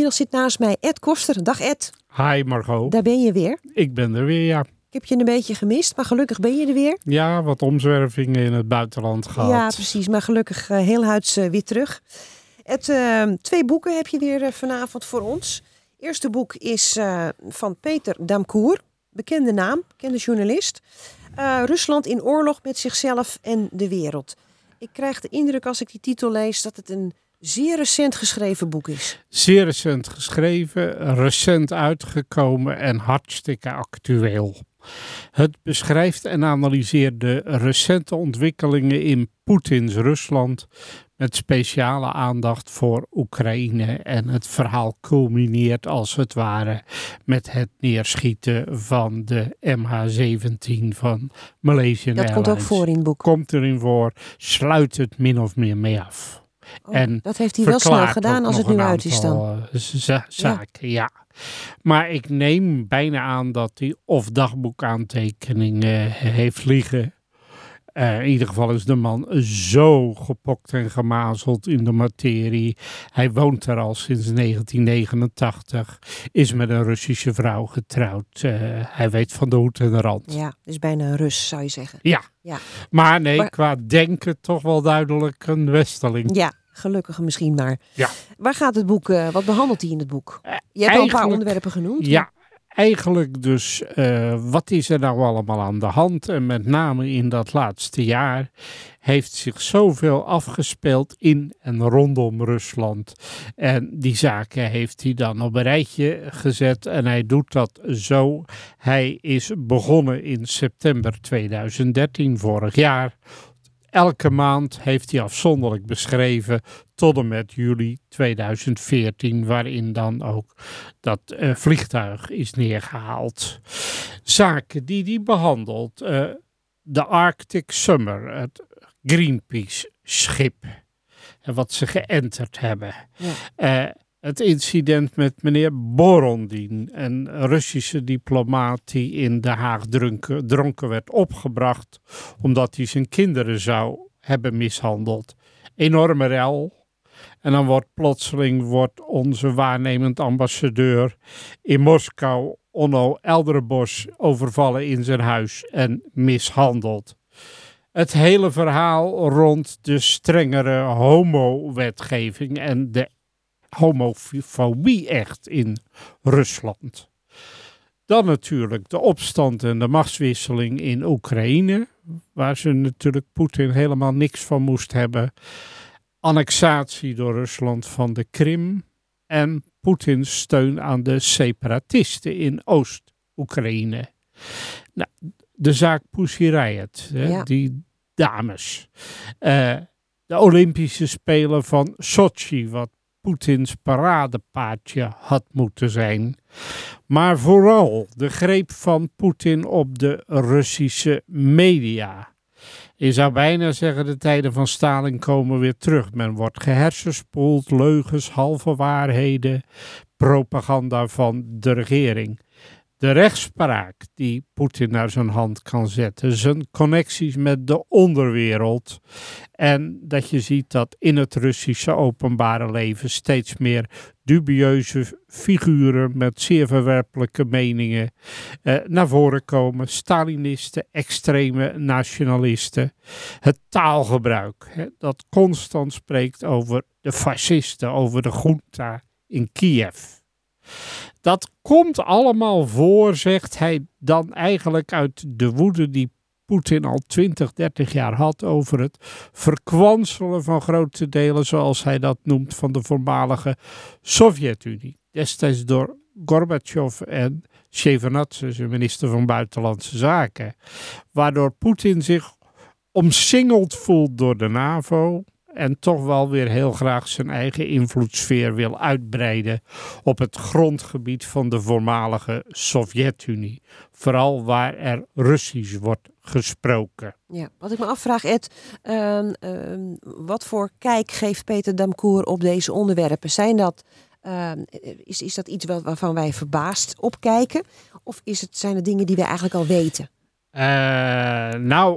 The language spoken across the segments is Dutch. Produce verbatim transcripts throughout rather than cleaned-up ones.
inmiddels zit naast mij Ed Koster. Dag Ed. Hi Margot. Daar ben je weer. Ik ben er weer, ja. Ik heb je een beetje gemist, maar gelukkig ben je er weer. Ja, wat omzwervingen in het buitenland gehad. Ja, precies. Maar gelukkig uh, heel huids uh, weer terug. Ed, uh, twee boeken heb je weer uh, vanavond voor ons. Het eerste boek is uh, van Peter Damkour. Bekende naam, bekende journalist. Uh, Rusland in oorlog met zichzelf en de wereld. Ik krijg de indruk als ik die titel lees dat het een zeer recent geschreven boek is. Zeer recent geschreven, recent uitgekomen en hartstikke actueel. Het beschrijft en analyseert de recente ontwikkelingen in Poetins Rusland met speciale aandacht voor Oekraïne. En het verhaal culmineert als het ware met het neerschieten van de M H zeventien van Malaysian Airlines. Dat komt ook voor in het boek. Komt erin voor, sluit het min of meer mee af. Oh, en dat heeft hij wel snel gedaan als het nu uit is dan. Uh, z- zaken, ja. ja. Maar ik neem bijna aan dat hij of dagboekaantekeningen heeft liggen. Uh, in ieder geval is de man zo gepokt en gemazeld in de materie. Hij woont er al sinds negentien negenentachtig. Is met een Russische vrouw getrouwd. Uh, hij weet van de hoed en de rand. Ja, dus bijna een Rus zou je zeggen. Ja, ja. maar nee, maar, qua denken toch wel duidelijk een Westerling. Ja, gelukkig misschien maar. Ja. Waar gaat het boek, uh, wat behandelt hij in het boek? Je hebt al een paar onderwerpen genoemd. Ja. Eigenlijk dus, uh, wat is er nou allemaal aan de hand? En met name in dat laatste jaar heeft zich zoveel afgespeeld in en rondom Rusland. En die zaken heeft hij dan op een rijtje gezet en hij doet dat zo. Hij is begonnen in september tweeduizend dertien, vorig jaar. Elke maand heeft hij afzonderlijk beschreven tot en met juli tweeduizend veertien, waarin dan ook dat uh, vliegtuig is neergehaald. Zaken die hij behandelt, uh, de Arctic Summer, het Greenpeace-schip, en wat ze geënterd hebben. Ja. Uh, Het incident met meneer Borodin, een Russische diplomaat die in Den Haag dronken, dronken werd opgebracht omdat hij zijn kinderen zou hebben mishandeld. Enorme rel. En dan wordt plotseling wordt onze waarnemend ambassadeur in Moskou, Onno Elderbos, overvallen in zijn huis en mishandeld. Het hele verhaal rond de strengere homo-wetgeving en de homofobie echt in Rusland. Dan natuurlijk de opstand en de machtswisseling in Oekraïne, waar ze natuurlijk Poetin helemaal niks van moest hebben. Annexatie door Rusland van de Krim en Poetins steun aan de separatisten in Oost-Oekraïne. Nou, de zaak Pussy Riot, hè, ja. die dames. Uh, de Olympische Spelen van Sochi, wat Poetins paradepaardje had moeten zijn. Maar vooral de greep van Poetin op de Russische media. Je zou bijna zeggen, de tijden van Stalin komen weer terug. Men wordt gehersenspoeld, leugens, halve waarheden, propaganda van de regering. De rechtspraak die Poetin naar zijn hand kan zetten, zijn connecties met de onderwereld en dat je ziet dat in het Russische openbare leven steeds meer dubieuze figuren met zeer verwerpelijke meningen eh, naar voren komen. Stalinisten, extreme nationalisten. Het taalgebruik hè, dat constant spreekt over de fascisten, over de junta in Kiev. Dat komt allemaal voor, zegt hij dan eigenlijk uit de woede die Poetin al twintig, dertig jaar had over het verkwanselen van grote delen, zoals hij dat noemt, van de voormalige Sovjet-Unie. Destijds door Gorbachev en Shevardnadze, zijn minister van Buitenlandse Zaken. Waardoor Poetin zich omsingeld voelt door de NAVO en toch wel weer heel graag zijn eigen invloedssfeer wil uitbreiden op het grondgebied van de voormalige Sovjet-Unie. Vooral waar er Russisch wordt gesproken. Ja, wat ik me afvraag, Ed, uh, uh, wat voor kijk geeft Peter Damkour op deze onderwerpen? Zijn dat, uh, is, is dat iets waarvan wij verbaasd opkijken? Of is het, zijn het dingen die wij eigenlijk al weten? Uh, nou...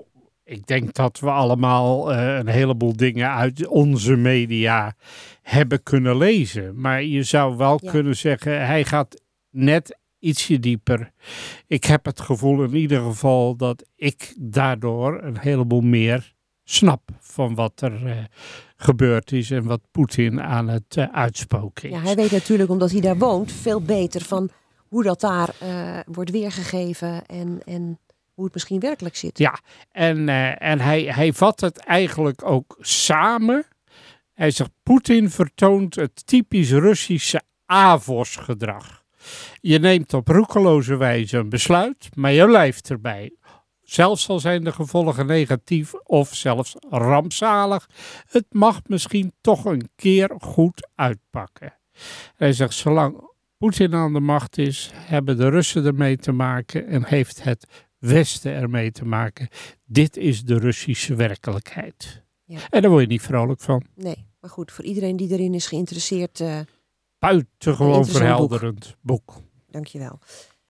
Ik denk dat we allemaal uh, een heleboel dingen uit onze media hebben kunnen lezen. Maar je zou wel ja. kunnen zeggen, hij gaat net ietsje dieper. Ik heb het gevoel in ieder geval dat ik daardoor een heleboel meer snap van wat er uh, gebeurd is en wat Poetin aan het uh, uitspoken is. Ja, hij weet natuurlijk, omdat hij daar woont, veel beter van hoe dat daar uh, wordt weergegeven en, en hoe het misschien werkelijk zit. Ja, en, uh, en hij, hij vat het eigenlijk ook samen. Hij zegt, Poetin vertoont het typisch Russische avosgedrag. Je neemt op roekeloze wijze een besluit, maar je blijft erbij. Zelfs al zijn de gevolgen negatief of zelfs rampzalig. Het mag misschien toch een keer goed uitpakken. Hij zegt, zolang Poetin aan de macht is, hebben de Russen ermee te maken en heeft het Westen ermee te maken. Dit is de Russische werkelijkheid. Ja. En daar word je niet vrolijk van. Nee, maar goed, voor iedereen die erin is geïnteresseerd. Uh, Buitengewoon verhelderend boek. boek. Dankjewel.